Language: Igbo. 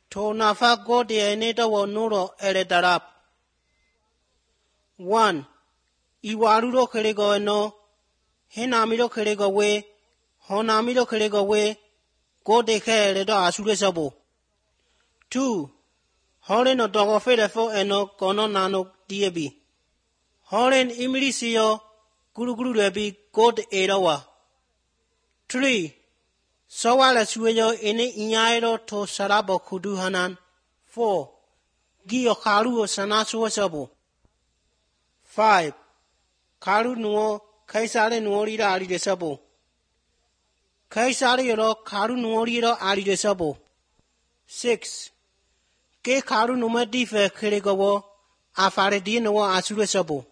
Tonafa go de eneta wo nuro eretarap. 1. Iwaruro kerego no. Henamiro kerego we. Honamiro kerego we. Go de care do asure sabo. 2. Horen no dogo fedefo eno kono nano diebi. Horen imirisio guru rebi god erawa. 3. Sawala sueyo ene inyairo to sarabo kudu hanan. 4. Giyo karu o sanasu sabo. 5. Karu nuo kaisare nuorira ari de sabo. Kaisare yoro karu nuorira ari de sabo. 6. Ke karu numadife keregowo afare di no asure sabo.